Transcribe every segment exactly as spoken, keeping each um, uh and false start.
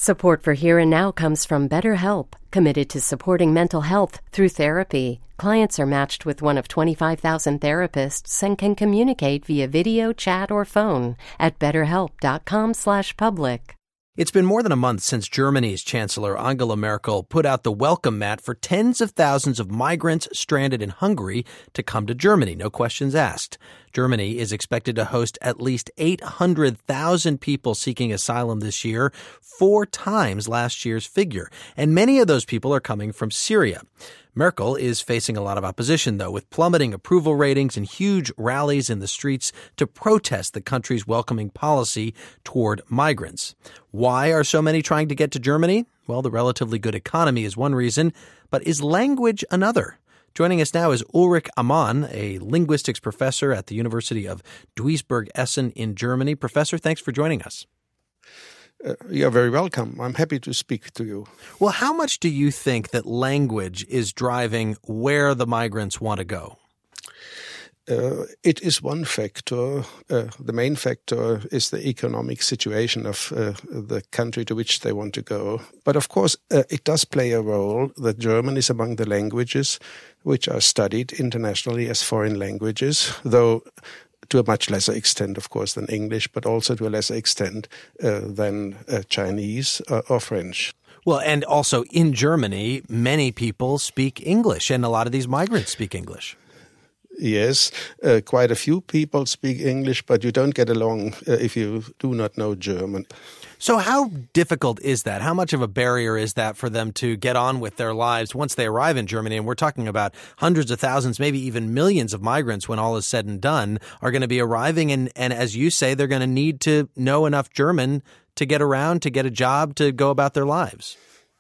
Support for Here and Now comes from BetterHelp, committed to supporting mental health through therapy. Clients are matched with one of twenty-five thousand therapists and can communicate via video, chat, or phone at betterhelp.com slash public. It's been more than a month since Germany's Chancellor Angela Merkel put out the welcome mat for tens of thousands of migrants stranded in Hungary to come to Germany, no questions asked. Germany is expected to host at least eight hundred thousand people seeking asylum this year, four times last year's figure. And many of those people are coming from Syria. Merkel is facing a lot of opposition, though, with plummeting approval ratings and huge rallies in the streets to protest the country's welcoming policy toward migrants. Why are so many trying to get to Germany? Well, the relatively good economy is one reason, but is language another? Joining us now is Ulrich Amann, a linguistics professor at the University of Duisburg-Essen in Germany. Professor, thanks for joining us. Uh, you're very welcome. I'm happy to speak to you. Well, how much do you think that language is driving where the migrants want to go? Uh, it is one factor. Uh, the main factor is the economic situation of uh, the country to which they want to go. But of course, uh, it does play a role that German is among the languages which are studied internationally as foreign languages, though to a much lesser extent, of course, than English, but also to a lesser extent uh, than uh, Chinese uh, or French. Well, and also in Germany, many people speak English, and a lot of these migrants speak English. Yes, uh, quite a few people speak English, but you don't get along uh, if you do not know German. So how difficult is that? How much of a barrier is that for them to get on with their lives once they arrive in Germany? And we're talking about hundreds of thousands, maybe even millions of migrants when all is said and done are going to be arriving. And, and as you say, they're going to need to know enough German to get around, to get a job, to go about their lives.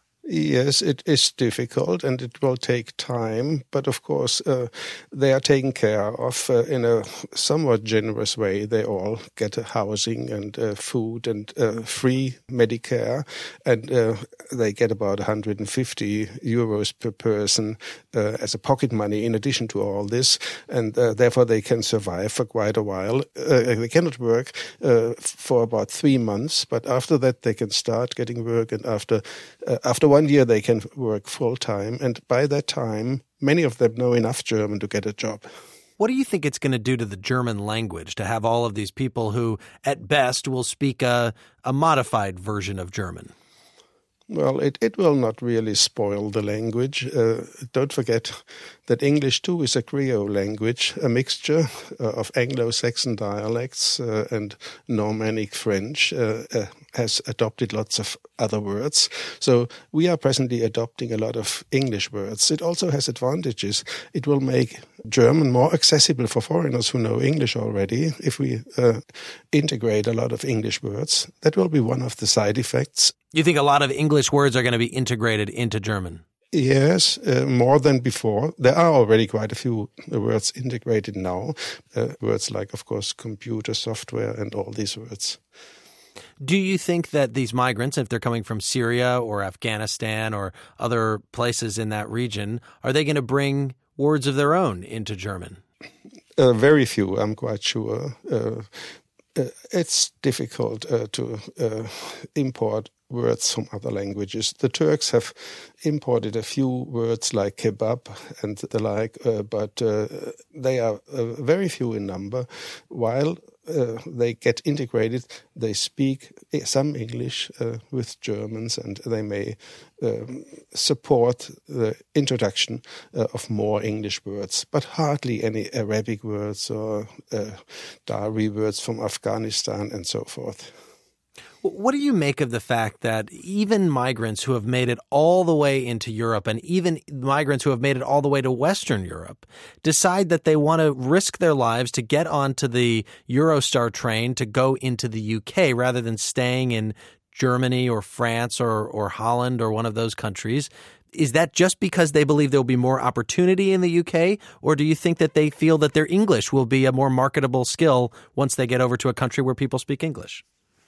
Yes, it is difficult and it will take time, but of course uh, they are taken care of uh, in a somewhat generous way. They all get uh, housing and uh, food and uh, free Medicare, and uh, they get about one hundred fifty euros per person uh, as a pocket money in addition to all this, and uh, therefore they can survive for quite a while. Uh, they cannot work uh, for about three months, but after that they can start getting work, and after uh, after one year they can work full-time, and by that time, many of them know enough German to get a job. What do you think it's going to do to the German language to have all of these people who, at best, will speak a, a modified version of German? Well, it, it will not really spoil the language. Uh, don't forget that English, too, is a Creole language, a mixture uh, of Anglo-Saxon dialects uh, and Normannic French, uh, uh, has adopted lots of other words. So we are presently adopting a lot of English words. It also has advantages. It will make German more accessible for foreigners who know English already if we uh, integrate a lot of English words. That will be one of the side effects. You think a lot of English words are going to be integrated into German? Yes, uh, more than before. There are already quite a few words integrated now. Uh, words like, of course, computer software and all these words. Do you think that these migrants, if they're coming from Syria or Afghanistan or other places in that region, are they going to bring words of their own into German? Uh, very few, I'm quite sure. Uh, uh, it's difficult uh, to uh, import words from other languages. The Turks have imported a few words like kebab and the like, uh, but uh, they are uh, very few in number. While uh, they get integrated, they speak some English uh, with Germans, and they may um, support the introduction uh, of more English words, but hardly any Arabic words or uh, Dari words from Afghanistan and so forth. What do you make of the fact that even migrants who have made it all the way into Europe, and even migrants who have made it all the way to Western Europe, decide that they want to risk their lives to get onto the Eurostar train to go into the U K rather than staying in Germany or France or, or Holland or one of those countries? Is that just because they believe there will be more opportunity in the U K, or do you think that they feel that their English will be a more marketable skill once they get over to a country where people speak English?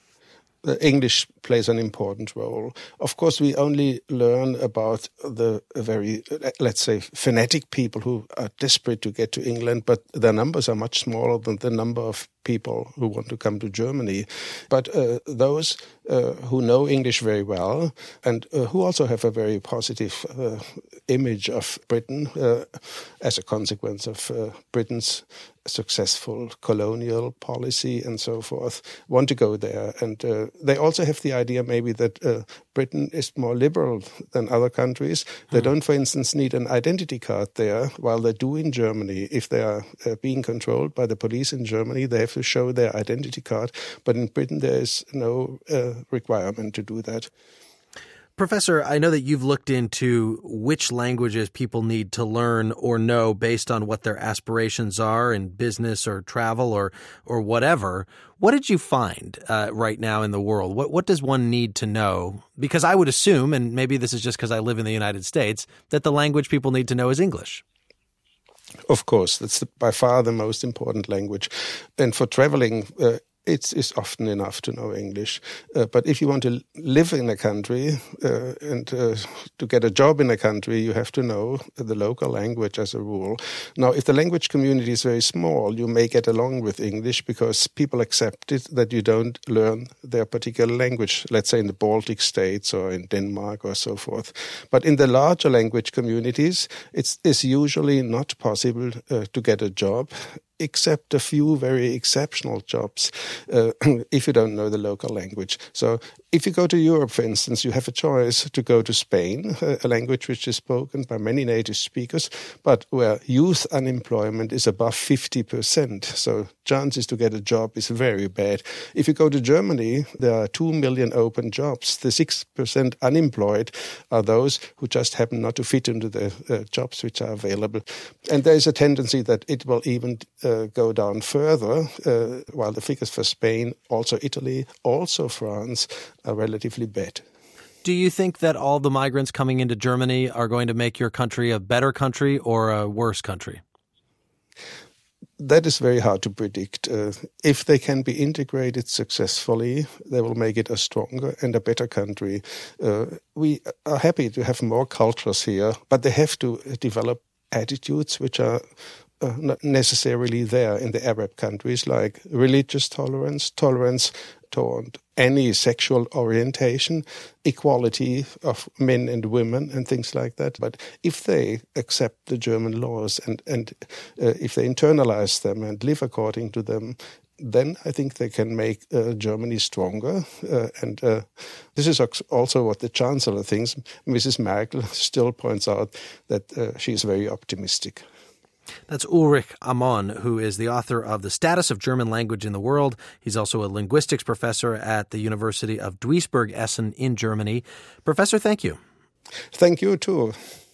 English plays an important role. Of course, we only learn about the very, let's say, fanatic people who are desperate to get to England, but their numbers are much smaller than the number of people who want to come to Germany. But uh, those uh, who know English very well and uh, who also have a very positive uh, image of Britain uh, as a consequence of uh, Britain's successful colonial policy and so forth, want to go there. And uh, they also have the idea maybe that uh, Britain is more liberal than other countries. They don't, for instance, need an identity card there, while they do in Germany. If they are uh, being controlled by the police in Germany, they have to show their identity card. But in Britain, there is no uh, requirement to do that. Professor, I know that you've looked into which languages people need to learn or know based on what their aspirations are in business or travel or or whatever. What did you find uh, right now in the world? What what does one need to know? Because I would assume, and maybe this is just because I live in the United States, that the language people need to know is English. Of course, that's the, by far the most important language. And for traveling, uh, It's, it's often enough to know English. Uh, but if you want to live in a country uh, and uh, to get a job in a country, you have to know the local language as a rule. Now, if the language community is very small, you may get along with English because people accept it that you don't learn their particular language, let's say in the Baltic states or in Denmark or so forth. But in the larger language communities, it's, it's usually not possible uh, to get a job, except a few very exceptional jobs, uh, if you don't know the local language. So if you go to Europe, for instance, you have a choice to go to Spain, a language which is spoken by many native speakers, but where youth unemployment is above fifty percent. So chances to get a job is very bad. If you go to Germany, there are two million open jobs. The six percent unemployed are those who just happen not to fit into the uh, jobs which are available. And there is a tendency that it will even Uh, go down further, uh, while the figures for Spain, also Italy, also France are relatively bad. Do you think that all the migrants coming into Germany are going to make your country a better country or a worse country? That is very hard to predict. Uh, if they can be integrated successfully, they will make it a stronger and a better country. Uh, we are happy to have more cultures here, but they have to develop attitudes which are Uh, not necessarily there in the Arab countries, like religious tolerance, tolerance toward any sexual orientation, equality of men and women and things like that. But if they accept the German laws and, and uh, if they internalize them and live according to them, then I think they can make uh, Germany stronger. Uh, and uh, this is also what the Chancellor thinks. Missus Merkel still points out that uh, she is very optimistic. That's Ulrich Amon, who is the author of The Status of German Language in the World. He's also a linguistics professor at the University of Duisburg-Essen in Germany. Professor, thank you. Thank you, too.